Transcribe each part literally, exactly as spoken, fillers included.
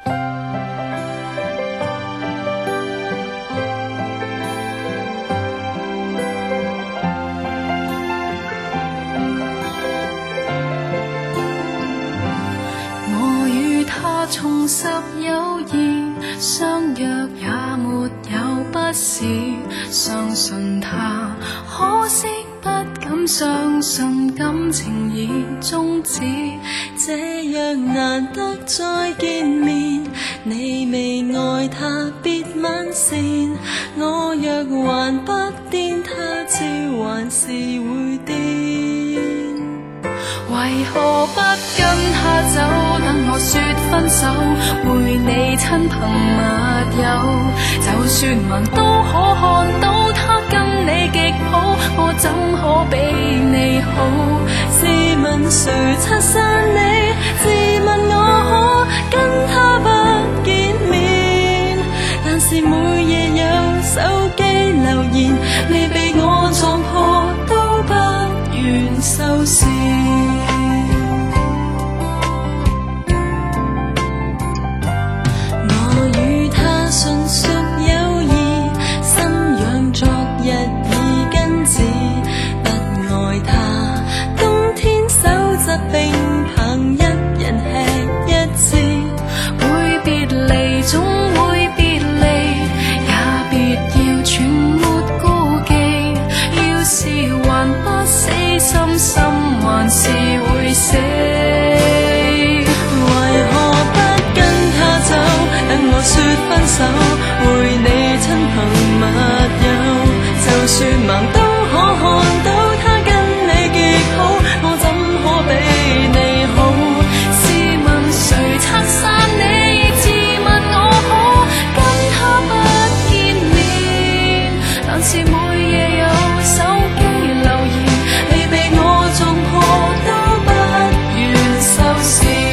我與他重拾友誼，相約也沒有不是，相信他，可惜不敢相信感情已終止。 這樣難得再見面，你未愛他別晚善，我若還不癲，他朝還是會癲。 為何不跟他走，等我說分手，陪你親朋密友，就算盲都可看到他跟你極好，我怎可比你好？ 試問誰拆散你？自問我可跟他不見面，但是每夜有手機留言，未被我撞破都不願收線。純屬友誼，心癢昨日已根治，不愛他，冬天手執冰棒，一人吃一次。 會別離，總會別離，也別要全沒顧忌。要是還不死心，心還是會死。 說分手，陪你親朋密友，就算盲都可看到他跟你極好，我怎可比你好？ 試問誰拆散你？自問我可跟他不見面，但是每夜有手機留言，未被我撞破都不願收線。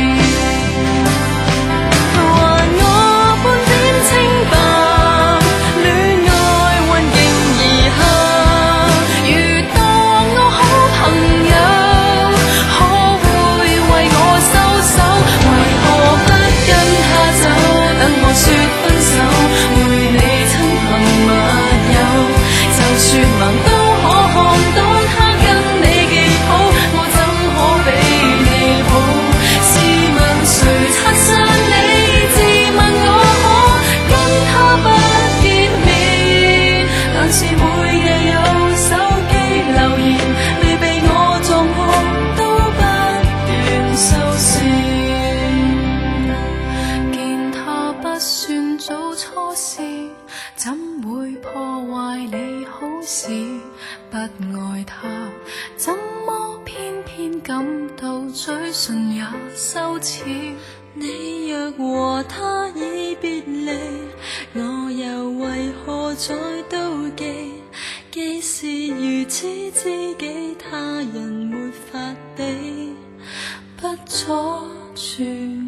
怎會破壞你好事？不愛他，怎麼偏偏感到嘴唇也羞恥？ 你若和他已別離，我又為何再妒忌？既是如此知己，他人沒法比，不阻住。